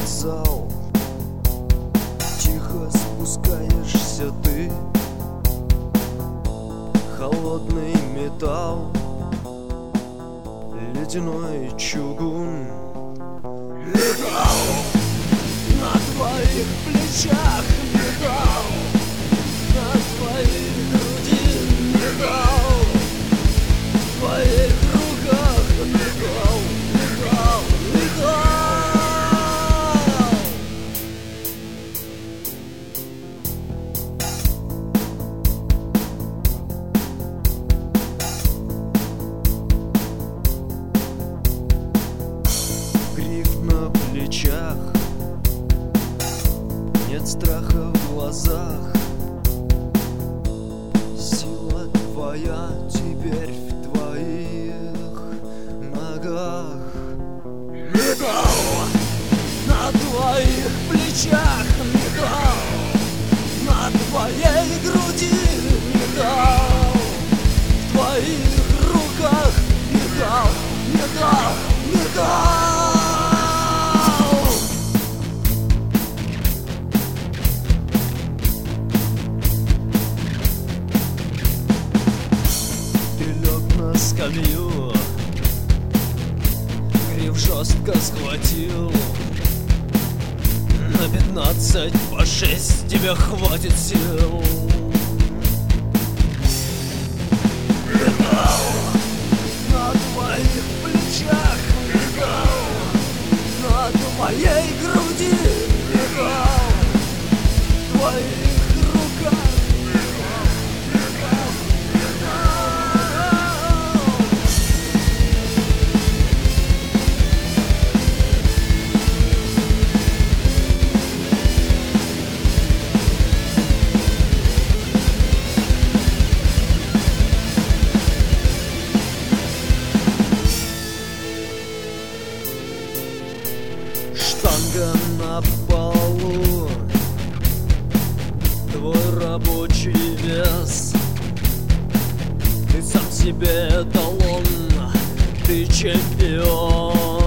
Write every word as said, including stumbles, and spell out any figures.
зал. Тихо спускаешься ты, холодный металл, ледяной чугун. Металл на твоих плечах, металл на твоей груди, металл в твоих руках, металл, металл, металл. На плечах, нет страха в глазах. Сила твоя теперь в твоих ногах. Металл на твоих плечах, металл на твоей груди, металл в твоих руках, металл, металл, металл. На скамью гриф жестко схватил. На пятнадцать по шесть тебе хватит сил. Металл на твоих плечах, металл на твоей груди, металл в твоих руках, металл, металл, металл. Штанга на полу, твой рабочий вес. Ты сам себе эталон, ты чемпион.